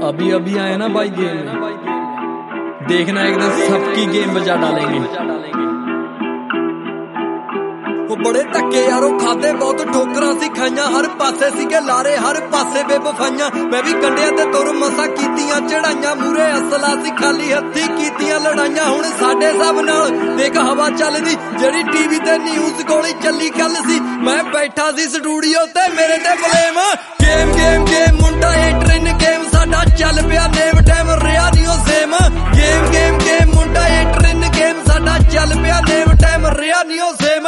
अभी अभी आए ना भाई गेम में, देखना एक दिन सबकी गेम बजा डालेंगे। वो बड़े धक्के यारो खादे बहुत ठोकरां सी खाइयां, हर पासे सीगे लारे हर पासे बेवफाइयां। मैं भी कंडियां ते तुर मसा कीतियां चढ़ाइयां, मूरे असला सी खाली हत्थी कीतियां लड़ाइयां। हुण साडे सब नाल देख हवा चलदी, जेड़ी टीवी ते न्यूज़ गोली चली कल सी। मैं बैठा सी स्टूडियो ते मेरे ते ब्लेम, गेम गेम गेम मुंडा एंटर इन गेम साडा चल पिया नेम टाइम रिया नी ओ सेम। गेम गेम गेम मुंडा एंटर इन गेम साडा चल पिया नेम टाइम रिया नी ओ सेम।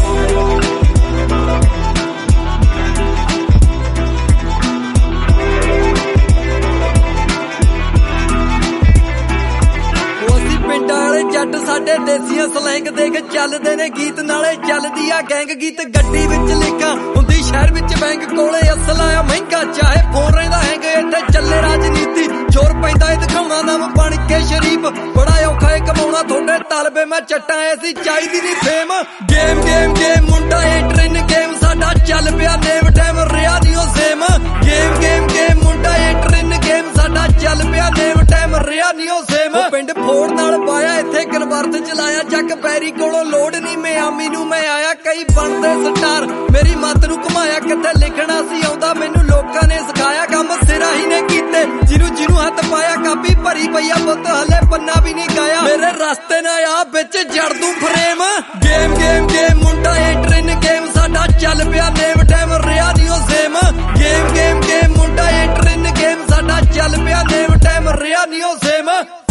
जट साडे देसियां सलैंग देख चलदे ने गीत, नाले चलदी आ गैंग गीत। गड्डी विच लिखा हुंदी शहर विच बैंक कोले असला आ महंगा, चाहे फोन रहिंदा हैंग इत्थे चले राजनीति। जोर पैंदा ए दिखाउणा दम बन के शरीफ, बड़ा औखा ए कमाउणा थोड़े तालबे मैं चट्टां ऐसी चाहीदी नी फेम। गेम गेम गेम मुंडा एंटर इन गेम साडा चल पिया नेम टाइम रिया नी ओ सेम। गेम गेम गेम मुंडा एंटर इन गेम साडा चल पिया नेम टाइम रिया नी ओ सेम। पिंड फोड़ नाल पाया इत्थे कनवर्थ चलाया, जग पैरी कोलों लोड नी मियामी नू मैं आया। कई बनदे स्टार मेरी मत नू घुमाया, किथे लिखना सी आउंदा मैनू लोकां ने सिखाया। काम सिरा ही ने कीते जिनू जिनू हथ पाया, कापी भरी पईया पुत हले पन्ना भी नहीं गाया। मेरे रास्ते ना आ बिच जड़ दूं फ्रेम। गेम गेम गेम मुंडा एंटर इन गेम साडा चल पिया नेम टाइम रिया नी ओ सेम। गेम गेम गेम मुंडा एंटर इन गेम साडा चल पिया नेम टाइम रिया नी ओ सेम।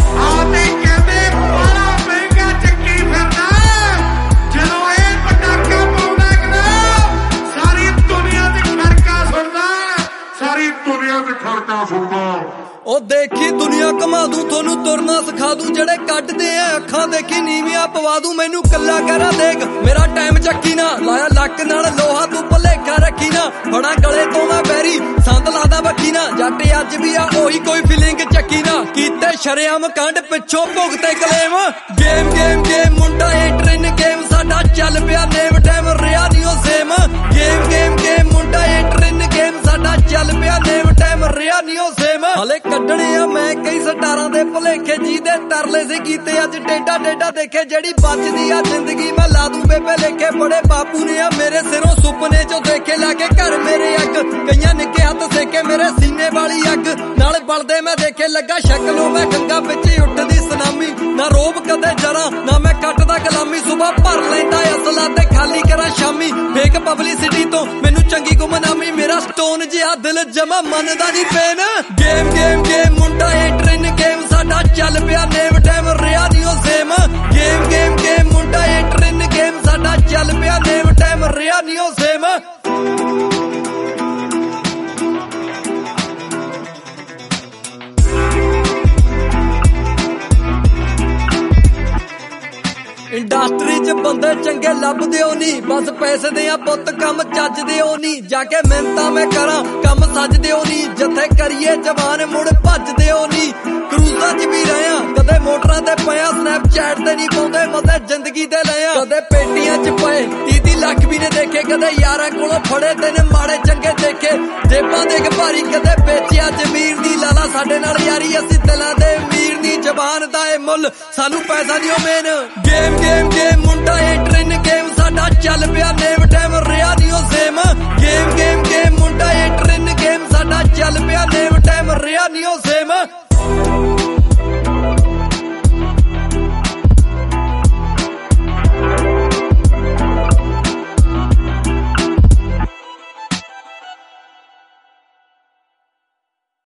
ओ देखी दुनिया घुमा दूं थोनू तुरना सिखा दूं, जेड़े कटदे आ अखां देखी नीवियां पवा दूं। मैनू कल्ला करा देख मेरा टाइम चक्की ना लाया, लक नाल लोहा तू भलेखा रखी ना। बड़ा गले तो मैं बैरी संद लादा बखी ना, जट अज भी आ ओही कोई फीलिंग चक्की ना। कीते शरेआम कांड पिछों भुगते कलेम। गेम गेम गेम मुंडा एंटर इन गेम साडा चल पिया नेम टाइम रिया नी ओ सेम। गेम गेम गेम मुंडा एंटर इन गेम साडा चल पिया नेम टाइम रिया नी ओ सेम। हले कड्डणे आ मैं कई सटारां दे भुलेखे, जी दे तरले सी कीते अज टेढ़ा टेढ़ा देखे। जेड़ी बचदी आ जिंदगी मैं ला दूं बेबे लेखे, बड़े बापू ने आ मेरे सिरों सुपने चो देखे। लागे घर मेरे अग कईयां निक्के हथ सेके, मेरे सीने वाली अग नाल बलदे मैं देखे। लगा शक्लों मैं गंगा विच उठदी सुनामी, ना रोब कदे जरा ना मैं कटदा गुलामी। सुबह भर लैंदा असला ते खाली करा शामी, फेक पब्लिसिटी तो मैनू चंगी गुमनामी। मेरा स्टोन जिहा दिल जमा मनदा नी पेन। गेम गेम गेम मुंडा एंटर इन गेम साडा चल पिया नेम टाइम रिया नी ओ सेम। गेम गेम गेम मुंडा एंटर इन गेम साडा चल पिया नेम टाइम रिया नी ओ सेम। इंडस्ट्री च बंदे चंगे लभदे हो नी, बस पैसे दे आ पुत कम चजदे हो नी। जाके मिहनतां मैं करा कम सजदे हो नी, जिथे करिए जवान मुड़ भजदे हो नी। क्रूज़ां च भी रहा कदे मोटरां ते पया, स्नैपचैट ते नहीं पाउंदे मजे जिंदगी ते लिया। कदे पेटियां च पए 30 लाख भी ने देखे, कदे यारां कोलों फड़े तेने माड़े चंगे देखे। जेबां देख भारी कदे बेचिया जमीर दी, लाला साडे नाल यारी असीं दिलां दे अमीर नी। जबान दा ए मुल सानू पैसा नी ओ मेन। गेम गेम गेम मुंडा एंटर इन गेम साडा चल पिया नेम टाइम रिया नी ओ सेम। गेम गेम गेम मुंडा एंटर